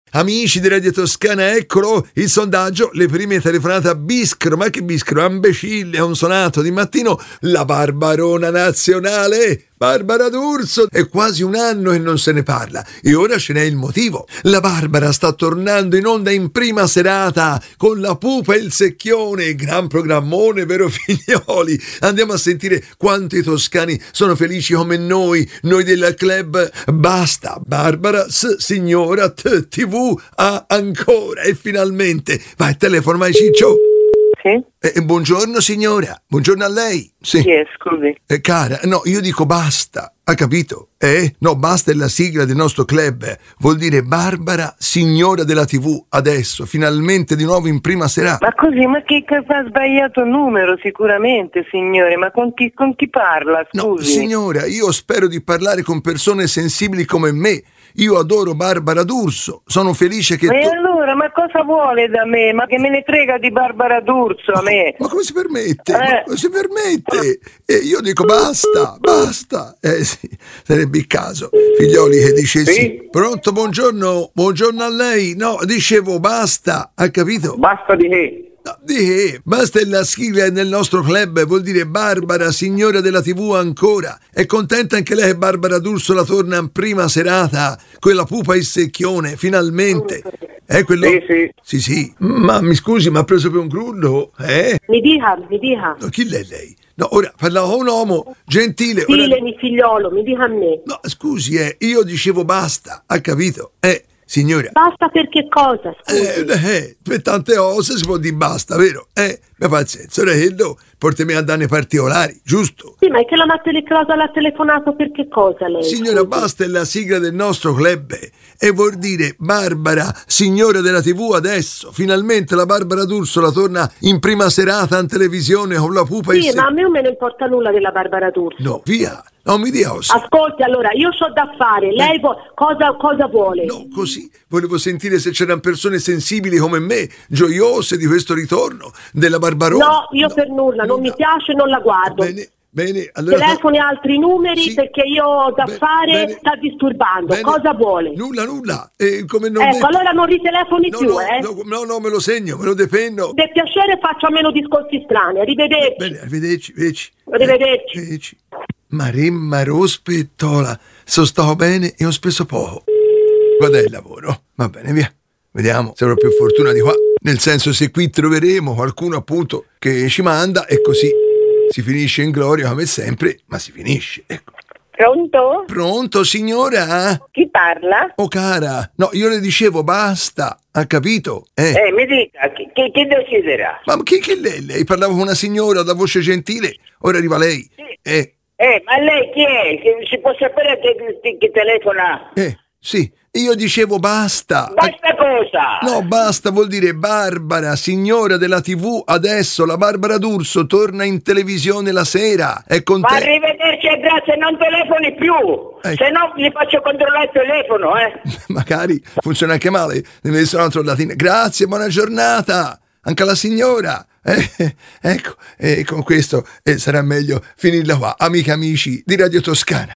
Amici di Radio Toscana, eccolo il sondaggio, le prime telefonate a Biscro, ma che Biscro, imbecille, a un sonato di mattino, la Barbarona nazionale, Barbara D'Urso, è quasi un anno che non se ne parla e ora ce n'è il motivo. La Barbara sta tornando in onda in prima serata con La Pupa e il Secchione, gran programmone, vero figlioli? Andiamo a sentire quanti toscani sono felici come noi del club Basta, Barbara, signora TV ancora e finalmente, vai telefono, vai Ciccio. Sì? Buongiorno signora, buongiorno a lei. Sì. Chi è, scusi? Cara, no, io dico basta, ha capito? No, basta è la sigla del nostro club, vuol dire Barbara, signora della TV, adesso, finalmente di nuovo in prima serata. Ma così, ma che ha sbagliato numero sicuramente, signore, ma con chi parla, scusi? No, signora, io spero di parlare con persone sensibili come me. Io adoro Barbara D'Urso, sono felice che E allora, ma cosa vuole da me? Ma che me ne frega di Barbara D'Urso a me? Ma come si permette? Ma come si permette? Io dico basta, basta. Sì, sarebbe il caso. Figlioli che dicessi, Sì? Pronto, buongiorno a lei. No, dicevo basta, ha capito? Basta di che? No, di che? Basta è la sigla nel nostro club, vuol dire Barbara, signora della TV ancora. È contenta anche lei che Barbara D'Urso la torna in prima serata, quella Pupa e il Secchione, finalmente. Quello? Sì. Sì. Ma mi scusi, mi ha preso per un grullo? Mi dica. No, chi è lei? No, ora parlavo con un uomo gentile. Ora... Dilemi figliolo, mi dica a me. No, scusi, io dicevo basta, ha capito? Signora. Basta per che cosa, scusi? Per tante cose si può dire basta, vero? Ma pazienza, ora portami a danni particolari, giusto? Sì, ma è che l'ha telefonato per che cosa lei? Signora, scusi? basta è la sigla del nostro club e vuol dire Barbara, signora della TV adesso. Finalmente la Barbara D'Urso la torna in prima serata in televisione con La Pupa e Sì, ma a me non me ne importa nulla della Barbara D'Urso. No, via. Non mi dia così. Ascolti, allora, io so da fare, lei cosa vuole? No, così. Volevo sentire se c'erano persone sensibili come me, gioiose di questo ritorno della Barbarona. No, io per nulla, non mi piace, non la guardo. Bene, allora... Telefoni a altri numeri, sì, perché io ho da fare, bene, sta disturbando. bene. Cosa vuole? Nulla. Come non Ecco, allora non ritelefoni più, No, me lo segno, me lo depenno. Per piacere faccia meno discorsi strani. Arrivederci. Bene, arrivederci. Arrivederci. Maremma rospettola, sono stato bene e ho speso poco. Guarda il lavoro. Va bene, via. Vediamo se avrò più fortuna di qua. Nel senso, se qui troveremo qualcuno appunto che ci manda e così si finisce in gloria come sempre, ma si finisce, ecco. Pronto? Pronto, signora? Chi parla? Oh, cara, no, io le dicevo basta, ha capito? Mi dica, chi desidera? Ma chi è lei? Lei parlava con una signora da voce gentile, ora arriva lei. Sì. Ma lei chi è? Si può sapere chi telefona? Sì, io dicevo basta. Basta cosa? No, basta vuol dire Barbara, signora della TV, adesso la Barbara D'Urso torna in televisione la sera, è con Ma te. arrivederci e grazie, non telefoni più, se no gli faccio controllare il telefono, Magari funziona anche male, deve essere una trollatina. Grazie, buona giornata, anche alla signora. Ecco, con questo sarà meglio finirla qua, amici di Radio Toscana.